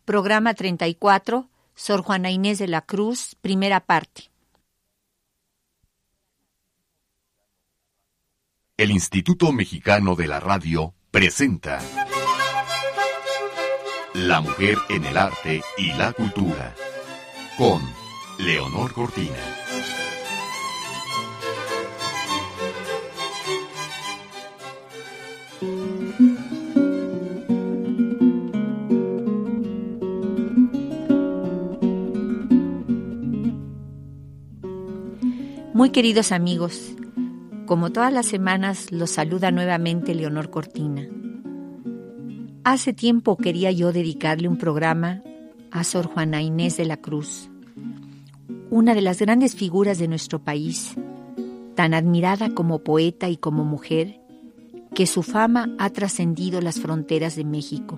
Programa 34, Sor Juana Inés de la Cruz, primera parte. El Instituto Mexicano de la Radio presenta La mujer en el arte y la cultura, con Leonor Cortina. Muy queridos amigos, como todas las semanas los saluda nuevamente Leonor Cortina. Hace tiempo quería yo dedicarle un programa a Sor Juana Inés de la Cruz, una de las grandes figuras de nuestro país, tan admirada como poeta y como mujer, que su fama ha trascendido las fronteras de México.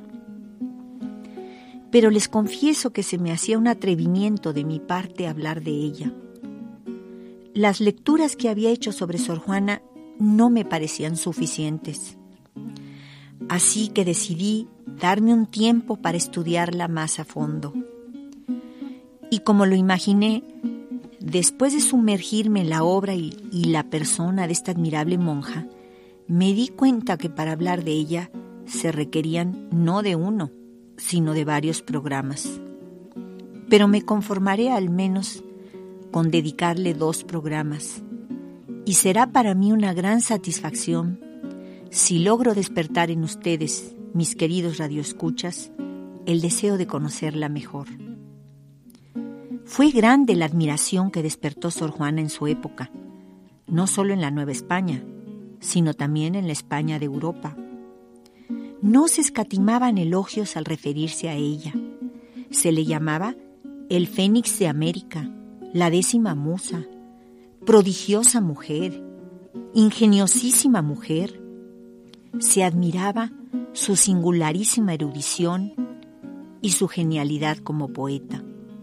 Pero les confieso que se me hacía un atrevimiento de mi parte hablar de ella. Las lecturas que había hecho sobre Sor Juana no me parecían suficientes. Así que decidí darme un tiempo para estudiarla más a fondo. Y como lo imaginé, después de sumergirme en la obra y la persona de esta admirable monja, me di cuenta que para hablar de ella se requerían no de uno, sino de varios programas. Pero me conformaré al menos con dedicarle 2 programas, y será para mí una gran satisfacción si logro despertar en ustedes, mis queridos radioescuchas, el deseo de conocerla mejor. Fue grande la admiración que despertó Sor Juana en su época, no solo en la Nueva España, sino también en la España de Europa. No se escatimaban elogios al referirse a ella. Se le llamaba el Fénix de América, la 10ª musa, prodigiosa mujer, ingeniosísima mujer. Se admiraba su singularísima erudición y su genialidad como poeta.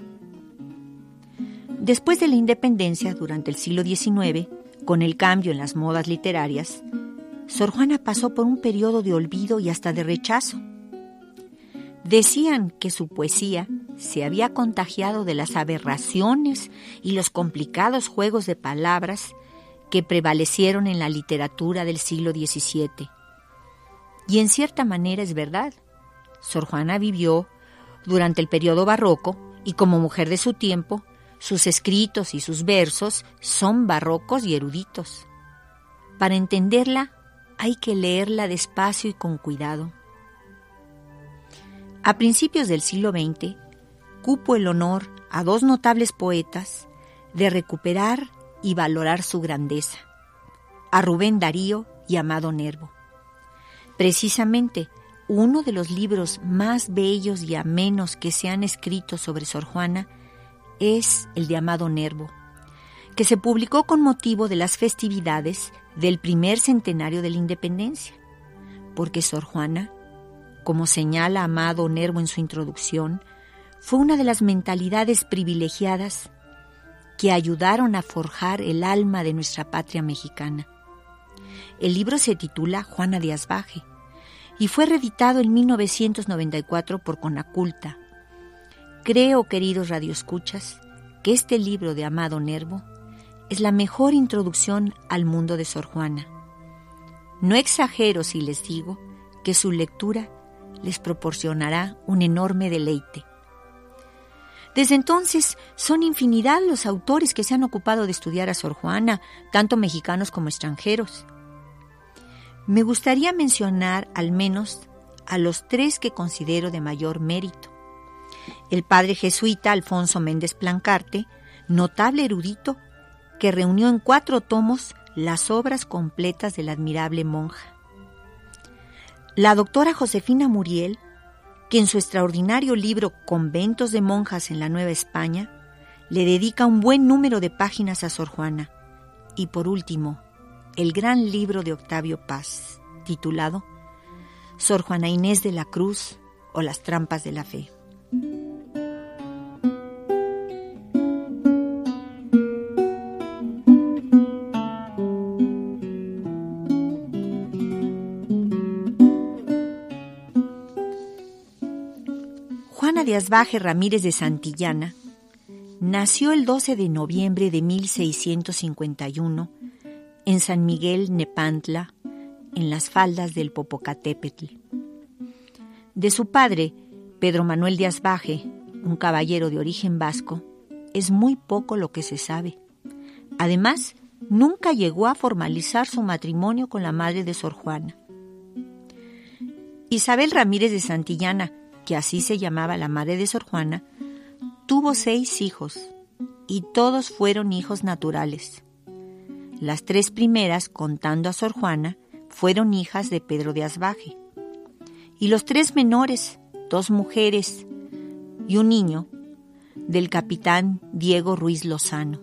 Después de la independencia, durante el siglo XIX, con el cambio en las modas literarias, Sor Juana pasó por un periodo de olvido y hasta de rechazo. Decían que su poesía se había contagiado de las aberraciones y los complicados juegos de palabras que prevalecieron en la literatura del siglo XVII. Y en cierta manera es verdad. Sor Juana vivió durante el periodo barroco y como mujer de su tiempo, sus escritos y sus versos son barrocos y eruditos. Para entenderla hay que leerla despacio y con cuidado. A principios del siglo XX, cupo el honor a 2 notables poetas de recuperar y valorar su grandeza, a Rubén Darío y Amado Nervo. Precisamente, uno de los libros más bellos y amenos que se han escrito sobre Sor Juana es el de Amado Nervo, que se publicó con motivo de las festividades del primer centenario de la independencia, porque Sor Juana, como señala Amado Nervo en su introducción, fue una de las mentalidades privilegiadas que ayudaron a forjar el alma de nuestra patria mexicana. El libro se titula Juana de Asbaje y fue reeditado en 1994 por Conaculta. Creo, queridos radioescuchas, que este libro de Amado Nervo es la mejor introducción al mundo de Sor Juana. No exagero si les digo que su lectura les proporcionará un enorme deleite. Desde entonces, son infinidad los autores que se han ocupado de estudiar a Sor Juana, tanto mexicanos como extranjeros. Me gustaría mencionar al menos a los 3 que considero de mayor mérito. El padre jesuita Alfonso Méndez Plancarte, notable erudito, que reunió en 4 tomos las obras completas de la admirable monja. La doctora Josefina Muriel, que en su extraordinario libro Conventos de monjas en la Nueva España, le dedica un buen número de páginas a Sor Juana. Y por último, el gran libro de Octavio Paz, titulado Sor Juana Inés de la Cruz o las trampas de la fe. Juana de Asbaje Ramírez de Santillana nació el 12 de noviembre de 1651 en San Miguel Nepantla, en las faldas del Popocatépetl. De su padre, Pedro Manuel de Asbaje, un caballero de origen vasco, es muy poco lo que se sabe. Además, nunca llegó a formalizar su matrimonio con la madre de Sor Juana. Isabel Ramírez de Santillana, que así se llamaba la madre de Sor Juana, tuvo 6 hijos, y todos fueron hijos naturales. Las 3 primeras, contando a Sor Juana, fueron hijas de Pedro de Asbaje. Y los 3 menores, 2 mujeres y un niño, del capitán Diego Ruiz Lozano.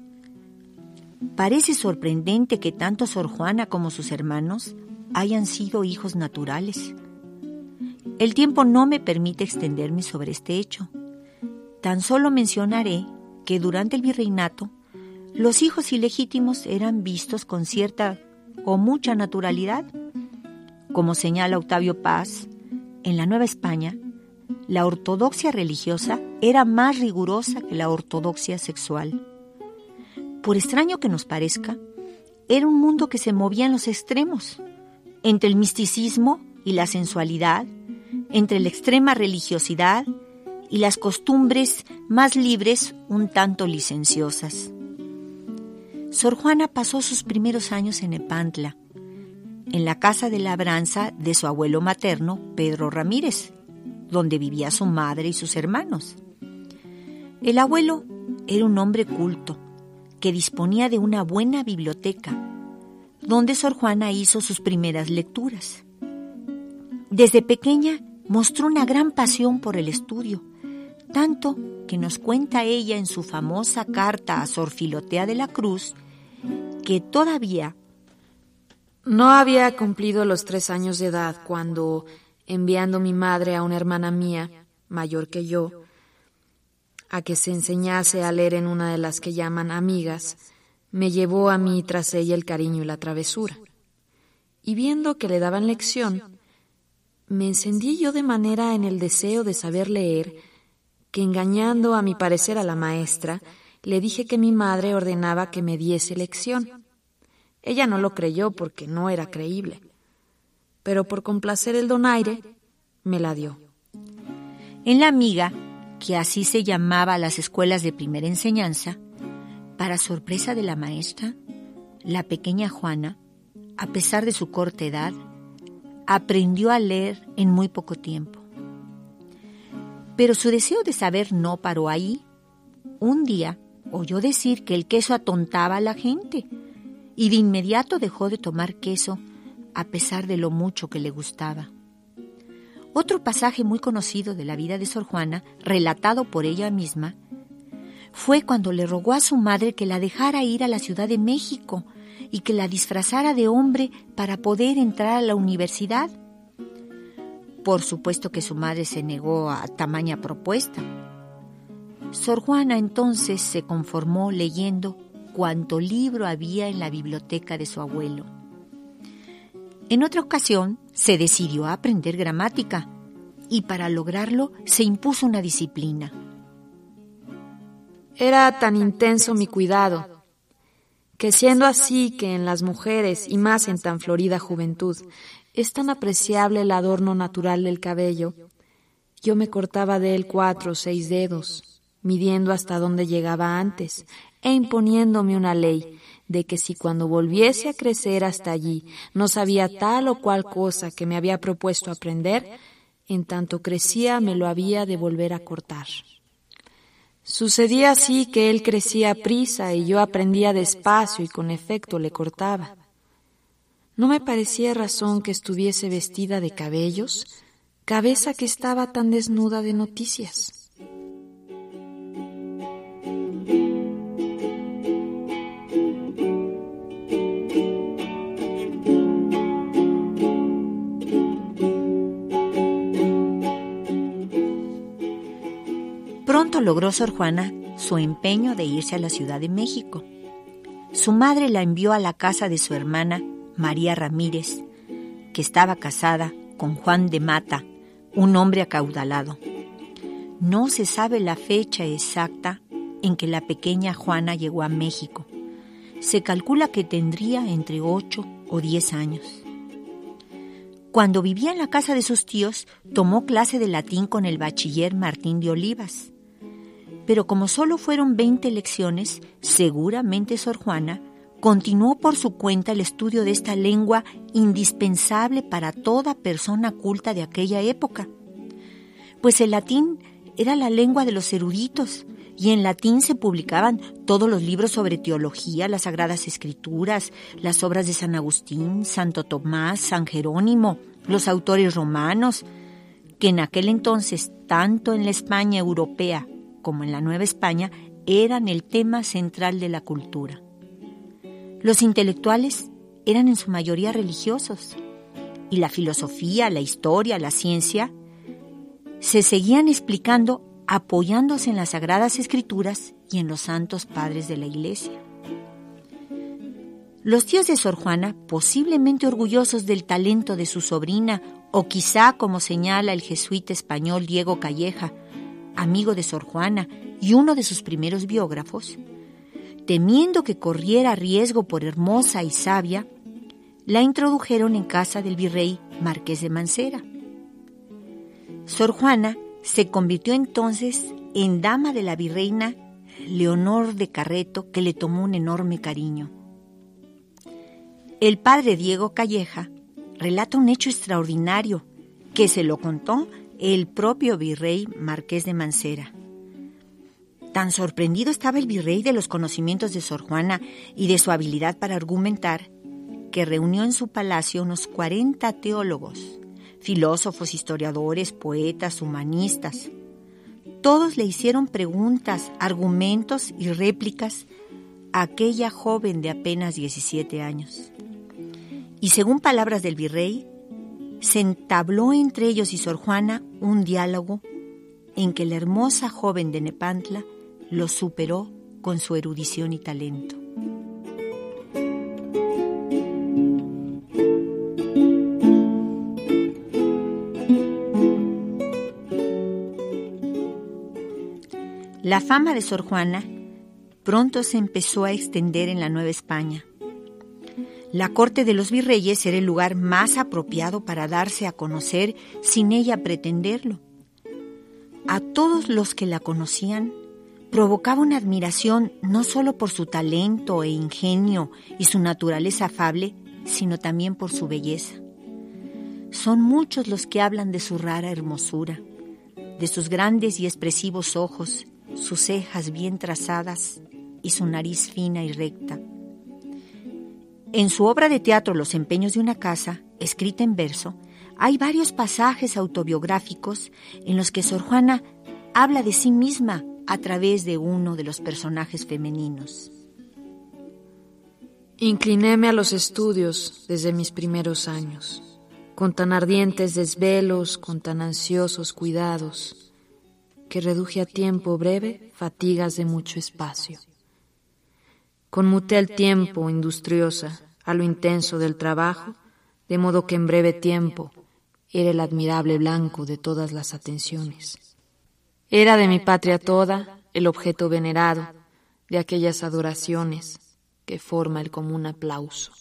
Parece sorprendente que tanto Sor Juana como sus hermanos hayan sido hijos naturales. El tiempo no me permite extenderme sobre este hecho. Tan solo mencionaré que durante el virreinato, los hijos ilegítimos eran vistos con cierta o mucha naturalidad. Como señala Octavio Paz, en la Nueva España, la ortodoxia religiosa era más rigurosa que la ortodoxia sexual. Por extraño que nos parezca, era un mundo que se movía en los extremos, entre el misticismo y la sensualidad, entre la extrema religiosidad y las costumbres más libres, un tanto licenciosas. Sor Juana pasó sus primeros años en Nepantla, en la casa de labranza de su abuelo materno, Pedro Ramírez, donde vivía su madre y sus hermanos. El abuelo era un hombre culto, que disponía de una buena biblioteca, donde Sor Juana hizo sus primeras lecturas. Desde pequeña mostró una gran pasión por el estudio, tanto que nos cuenta ella en su famosa carta a Sor Filotea de la Cruz, que todavía no había cumplido los 3 años de edad cuando, enviando mi madre a una hermana mía, mayor que yo, a que se enseñase a leer en una de las que llaman amigas, me llevó a mí tras ella el cariño y la travesura. Y viendo que le daban lección, me encendí yo de manera en el deseo de saber leer, que engañando a mi parecer a la maestra, le dije que mi madre ordenaba que me diese lección. Ella no lo creyó porque no era creíble, pero por complacer el donaire, me la dio. En la amiga, que así se llamaba a las escuelas de primera enseñanza, para sorpresa de la maestra, la pequeña Juana, a pesar de su corta edad, aprendió a leer en muy poco tiempo. Pero su deseo de saber no paró ahí. Un día oyó decir que el queso atontaba a la gente y de inmediato dejó de tomar queso a pesar de lo mucho que le gustaba. Otro pasaje muy conocido de la vida de Sor Juana, relatado por ella misma, fue cuando le rogó a su madre que la dejara ir a la Ciudad de México y que la disfrazara de hombre para poder entrar a la universidad. Por supuesto que su madre se negó a tamaña propuesta. Sor Juana entonces se conformó leyendo cuanto libro había en la biblioteca de su abuelo. En otra ocasión se decidió a aprender gramática y para lograrlo se impuso una disciplina. Era tan intenso mi cuidado, que siendo así que en las mujeres y más en tan florida juventud es tan apreciable el adorno natural del cabello, yo me cortaba de él 4 o 6 dedos, midiendo hasta donde llegaba antes e imponiéndome una ley de que si cuando volviese a crecer hasta allí no sabía tal o cual cosa que me había propuesto aprender, en tanto crecía me lo había de volver a cortar. Sucedía así que él crecía a prisa y yo aprendía despacio y con efecto le cortaba. No me parecía razón que estuviese vestida de cabellos, cabeza que estaba tan desnuda de noticias. Pronto logró Sor Juana su empeño de irse a la Ciudad de México. Su madre la envió a la casa de su hermana María Ramírez, que estaba casada con Juan de Mata, un hombre acaudalado. no se sabe la fecha exacta en que la pequeña Juana llegó a México. Se calcula que tendría entre 8 o 10 años. Cuando vivía en la casa de sus tíos, tomó clase de latín con el bachiller Martín de Olivas. Pero como solo fueron 20 lecciones, seguramente Sor Juana continuó por su cuenta el estudio de esta lengua indispensable para toda persona culta de aquella época. Pues el latín era la lengua de los eruditos, y en latín se publicaban todos los libros sobre teología, las Sagradas Escrituras, las obras de San Agustín, Santo Tomás, San Jerónimo, los autores romanos, que en aquel entonces, tanto en la España europea como en la Nueva España, eran el tema central de la cultura. Los intelectuales eran en su mayoría religiosos, y la filosofía, la historia, la ciencia se seguían explicando apoyándose en las Sagradas Escrituras y en los santos padres de la Iglesia. Los tíos de Sor Juana, posiblemente orgullosos del talento de su sobrina, o quizá, como señala el jesuita español Diego Calleja, amigo de Sor Juana y uno de sus primeros biógrafos, temiendo que corriera riesgo por hermosa y sabia, la introdujeron en casa del virrey Marqués de Mancera. Sor Juana se convirtió entonces en dama de la virreina Leonor de Carreto, que le tomó un enorme cariño. El padre Diego Calleja relata un hecho extraordinario que se lo contó el propio virrey Marqués de Mancera. Tan sorprendido estaba el virrey de los conocimientos de Sor Juana y de su habilidad para argumentar, que reunió en su palacio unos 40 teólogos, filósofos, historiadores, poetas, humanistas. Todos le hicieron preguntas, argumentos y réplicas a aquella joven de apenas 17 años. Y según palabras del virrey, se entabló entre ellos y Sor Juana un diálogo en que la hermosa joven de Nepantla lo superó con su erudición y talento. La fama de Sor Juana pronto se empezó a extender en la Nueva España. La corte de los virreyes era el lugar más apropiado para darse a conocer sin ella pretenderlo. A todos los que la conocían provocaba una admiración no solo por su talento e ingenio y su naturaleza afable, sino también por su belleza. Son muchos los que hablan de su rara hermosura, de sus grandes y expresivos ojos, sus cejas bien trazadas y su nariz fina y recta. En su obra de teatro Los empeños de una casa, escrita en verso, hay varios pasajes autobiográficos en los que Sor Juana habla de sí misma a través de uno de los personajes femeninos. Inclinéme a los estudios desde mis primeros años, con tan ardientes desvelos, con tan ansiosos cuidados, que reduje a tiempo breve fatigas de mucho espacio. Conmuté el tiempo, industriosa, a lo intenso del trabajo, de modo que en breve tiempo era el admirable blanco de todas las atenciones. Era de mi patria toda el objeto venerado de aquellas adoraciones que forma el común aplauso.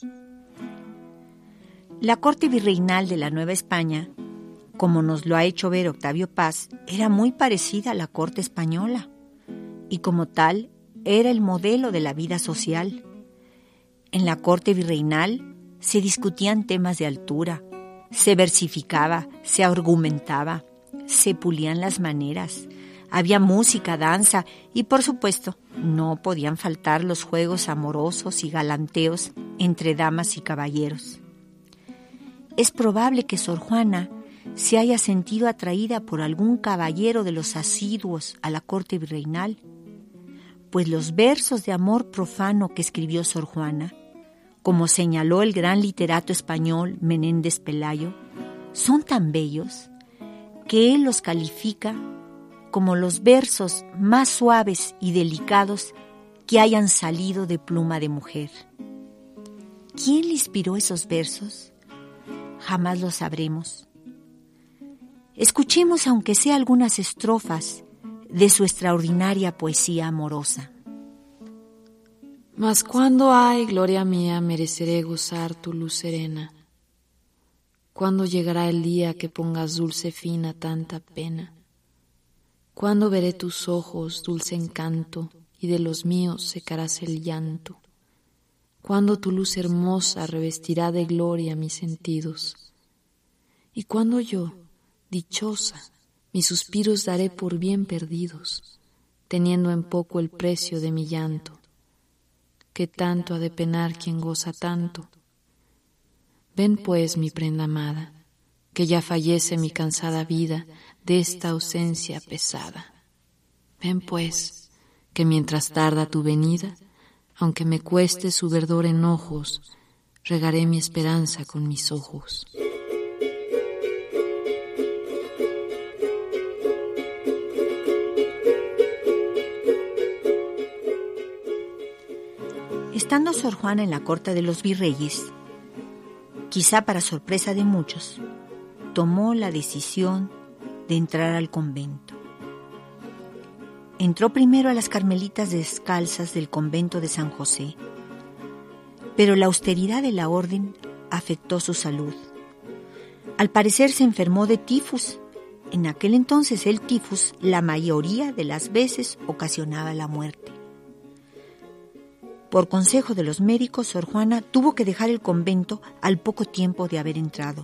La corte virreinal de la Nueva España, como nos lo ha hecho ver Octavio Paz, era muy parecida a la corte española y como tal era el modelo de la vida social. En la corte virreinal se discutían temas de altura, se versificaba, se argumentaba, se pulían las maneras, había música, danza y, por supuesto, no podían faltar los juegos amorosos y galanteos entre damas y caballeros. Es probable que Sor Juana se haya sentido atraída por algún caballero de los asiduos a la corte virreinal, pues los versos de amor profano que escribió Sor Juana, como señaló el gran literato español Menéndez Pelayo, son tan bellos que él los califica como los versos más suaves y delicados que hayan salido de pluma de mujer. ¿Quién le inspiró esos versos? Jamás lo sabremos. Escuchemos, aunque sea algunas estrofas, de su extraordinaria poesía amorosa. Mas cuando, ay, gloria mía, mereceré gozar tu luz serena. ¿Cuándo llegará el día que pongas dulce fin a tanta pena? ¿Cuándo veré tus ojos, dulce encanto, y de los míos secarás el llanto? ¿Cuándo tu luz hermosa revestirá de gloria mis sentidos? ¿Y cuándo yo, dichosa, mis suspiros daré por bien perdidos, teniendo en poco el precio de mi llanto? ¿Qué tanto ha de penar quien goza tanto? Ven pues, mi prenda amada, que ya fallece mi cansada vida de esta ausencia pesada. Ven pues, que mientras tarda tu venida, aunque me cueste su verdor en ojos, regaré mi esperanza con mis ojos. Estando Sor Juana en la corte de los virreyes, quizá para sorpresa de muchos, tomó la decisión de entrar al convento. Entró primero a las carmelitas descalzas del convento de San José, pero la austeridad de la orden afectó su salud. Al parecer se enfermó de tifus. En aquel entonces el tifus la mayoría de las veces ocasionaba la muerte. Por consejo de los médicos, Sor Juana tuvo que dejar el convento al poco tiempo de haber entrado.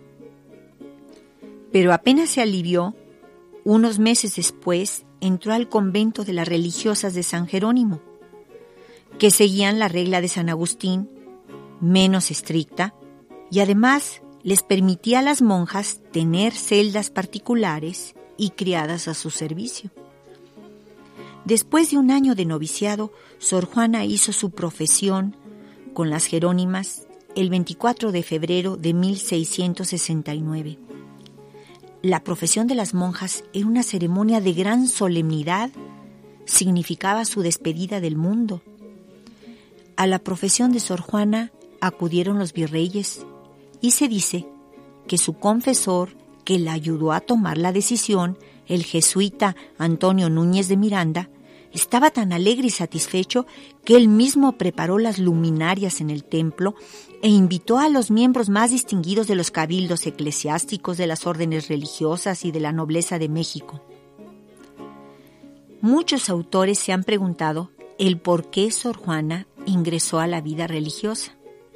Pero apenas se alivió, unos meses después entró al convento de las religiosas de San Jerónimo, que seguían la regla de San Agustín, menos estricta, y además les permitía a las monjas tener celdas particulares y criadas a su servicio. Después de un año de noviciado, Sor Juana hizo su profesión con las Jerónimas el 24 de febrero de 1669. La profesión de las monjas era una ceremonia de gran solemnidad, significaba su despedida del mundo. A la profesión de Sor Juana acudieron los virreyes y se dice que su confesor, que la ayudó a tomar la decisión, el jesuita Antonio Núñez de Miranda, estaba tan alegre y satisfecho que él mismo preparó las luminarias en el templo e invitó a los miembros más distinguidos de los cabildos eclesiásticos, de las órdenes religiosas y de la nobleza de México. Muchos autores se han preguntado el por qué Sor Juana ingresó a la vida religiosa.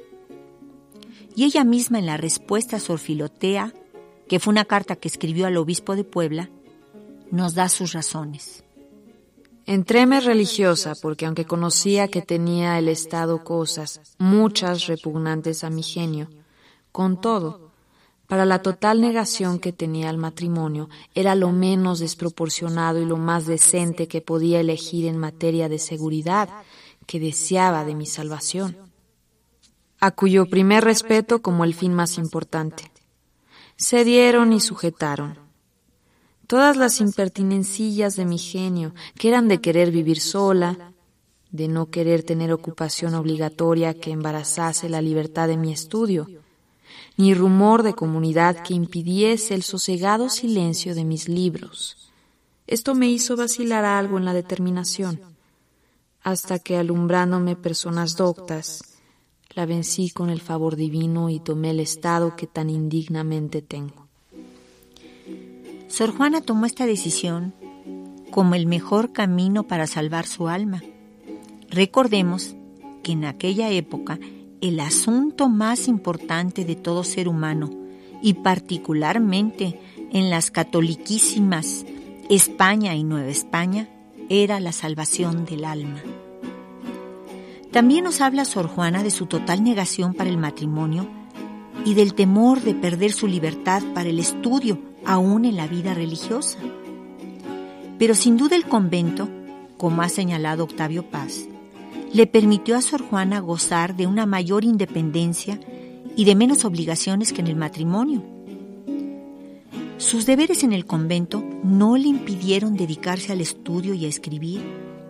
Y ella misma, en la respuesta a Sor Filotea, que fue una carta que escribió al obispo de Puebla, nos da sus razones. Entréme religiosa porque aunque conocía que tenía el Estado cosas, muchas repugnantes a mi genio, con todo, para la total negación que tenía al matrimonio, era lo menos desproporcionado y lo más decente que podía elegir en materia de seguridad que deseaba de mi salvación, a cuyo primer respeto como el fin más importante. Cedieron y sujetaron. Todas las impertinencillas de mi genio, que eran de querer vivir sola, de no querer tener ocupación obligatoria que embarazase la libertad de mi estudio, ni rumor de comunidad que impidiese el sosegado silencio de mis libros. Esto me hizo vacilar algo en la determinación, hasta que alumbrándome personas doctas, la vencí con el favor divino y tomé el estado que tan indignamente tengo. Sor Juana tomó esta decisión como el mejor camino para salvar su alma. Recordemos que en aquella época el asunto más importante de todo ser humano, y particularmente en las catoliquísimas España y Nueva España, era la salvación del alma. También nos habla Sor Juana de su total negación para el matrimonio y del temor de perder su libertad para el estudio, aún en la vida religiosa. Pero sin duda el convento, como ha señalado Octavio Paz, le permitió a Sor Juana gozar de una mayor independencia y de menos obligaciones que en el matrimonio. Sus deberes en el convento no le impidieron dedicarse al estudio y a escribir.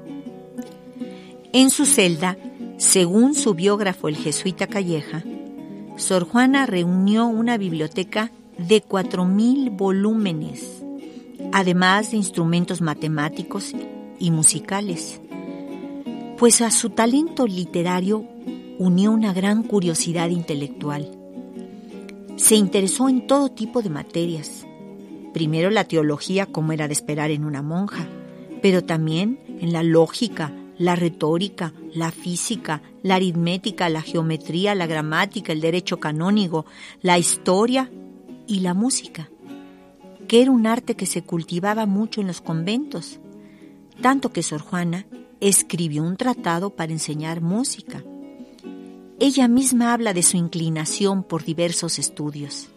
En su celda, según su biógrafo el jesuita Calleja, Sor Juana reunió una biblioteca de 4,000 volúmenes, además de instrumentos matemáticos y musicales, pues a su talento literario unió una gran curiosidad intelectual. Se interesó en todo tipo de materias, primero la teología, como era de esperar en una monja, pero también en la lógica, la retórica, la física, la aritmética, la geometría, la gramática, el derecho canónico, la historia y la música, que era un arte que se cultivaba mucho en los conventos, tanto que Sor Juana escribió un tratado para enseñar música. Ella misma habla de su inclinación por diversos estudios.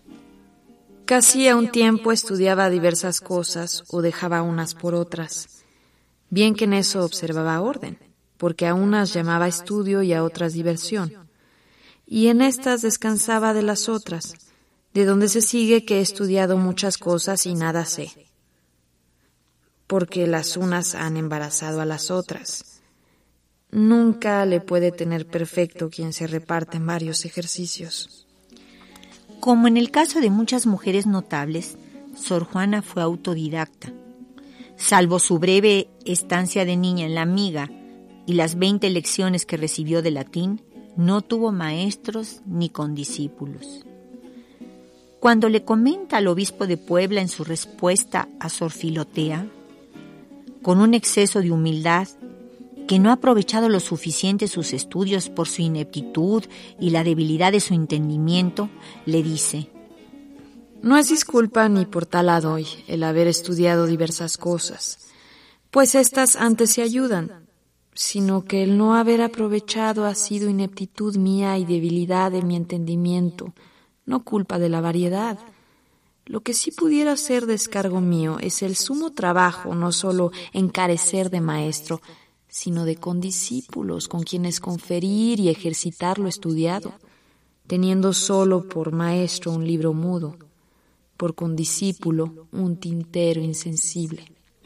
Casi a un tiempo estudiaba diversas cosas o dejaba unas por otras. Bien que en eso observaba orden, porque a unas llamaba estudio y a otras diversión. Y en estas descansaba de las otras, de donde se sigue que he estudiado muchas cosas y nada sé. Porque las unas han embarazado a las otras. Nunca le puede tener perfecto quien se reparte en varios ejercicios. Como en el caso de muchas mujeres notables, Sor Juana fue autodidacta. Salvo su breve estancia de niña en La Amiga y las 20 lecciones que recibió de latín, no tuvo maestros ni condiscípulos. Cuando le comenta al obispo de Puebla en su respuesta a Sor Filotea, con un exceso de humildad, que no ha aprovechado lo suficiente sus estudios por su ineptitud y la debilidad de su entendimiento, le dice: no es disculpa ni por tal doy el haber estudiado diversas cosas, pues éstas antes se ayudan, sino que el no haber aprovechado ha sido ineptitud mía y debilidad de mi entendimiento, no culpa de la variedad. Lo que sí pudiera ser descargo mío es el sumo trabajo, no solo encarecer de maestro, sino de condiscípulos con quienes conferir y ejercitar lo estudiado, teniendo solo por maestro un libro mudo, por condiscípulo un tintero insensible.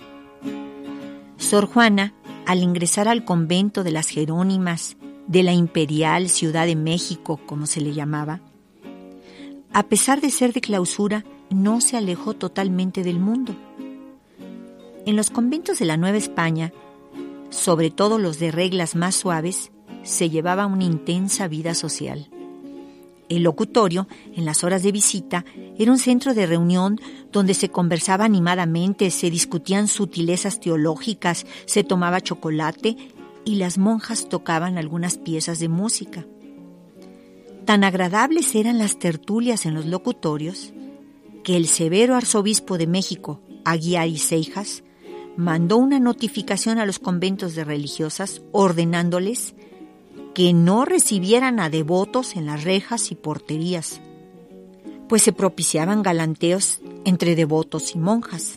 Sor Juana, al ingresar al convento de las Jerónimas de la Imperial Ciudad de México, como se le llamaba, a pesar de ser de clausura, no se alejó totalmente del mundo. En los conventos de la Nueva España, sobre todo los de reglas más suaves, se llevaba una intensa vida social. El locutorio, en las horas de visita, era un centro de reunión donde se conversaba animadamente, se discutían sutilezas teológicas, se tomaba chocolate y las monjas tocaban algunas piezas de música. Tan agradables eran las tertulias en los locutorios que el severo arzobispo de México, Aguiar y Seijas, mandó una notificación a los conventos de religiosas ordenándoles que no recibieran a devotos en las rejas y porterías, pues se propiciaban galanteos entre devotos y monjas.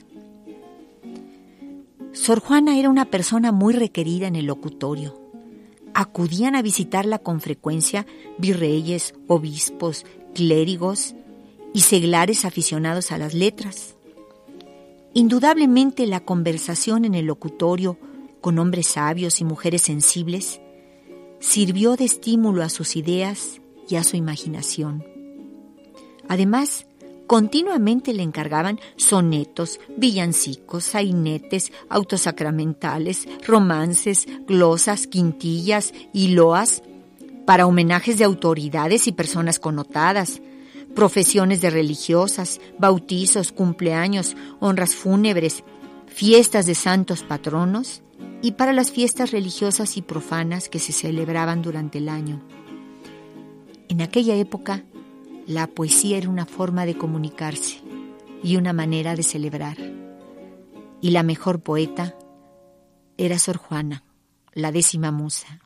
Sor Juana era una persona muy requerida en el locutorio. Acudían a visitarla con frecuencia virreyes, obispos, clérigos y seglares aficionados a las letras. Indudablemente la conversación en el locutorio con hombres sabios y mujeres sensibles sirvió de estímulo a sus ideas y a su imaginación. Además, continuamente le encargaban sonetos, villancicos, sainetes, autos sacramentales, romances, glosas, quintillas y loas para homenajes de autoridades y personas connotadas, profesiones de religiosas, bautizos, cumpleaños, honras fúnebres, fiestas de santos patronos y para las fiestas religiosas y profanas que se celebraban durante el año. En aquella época, la poesía era una forma de comunicarse y una manera de celebrar. Y la mejor poeta era Sor Juana, la 10ª musa.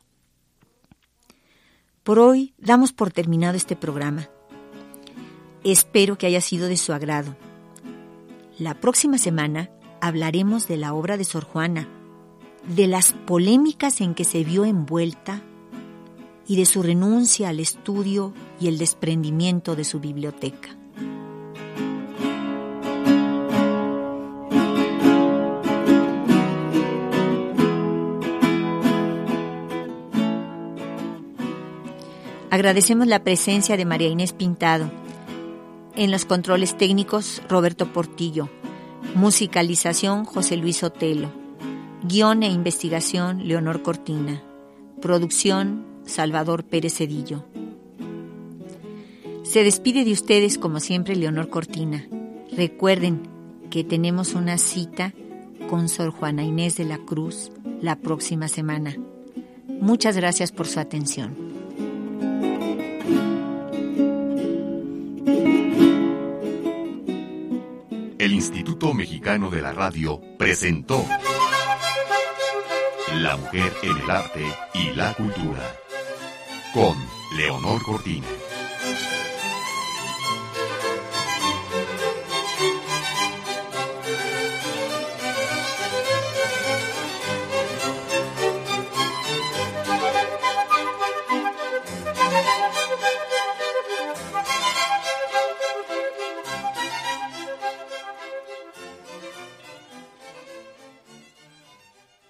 Por hoy damos por terminado este programa. Espero que haya sido de su agrado. La próxima semana hablaremos de la obra de Sor Juana, de las polémicas en que se vio envuelta y de su renuncia al estudio y el desprendimiento de su biblioteca. Agradecemos la presencia de María Inés Pintado. En los controles técnicos, Roberto Portillo. Musicalización José Luis Otelo. Guión e investigación Leonor Cortina. Producción Salvador Pérez Cedillo. Se despide de ustedes como siempre Leonor Cortina. Recuerden que tenemos una cita con Sor Juana Inés de la Cruz la próxima semana. Muchas gracias por su atención. El Instituto Mexicano de la Radio presentó La mujer en el arte y la cultura con Leonor Cortina.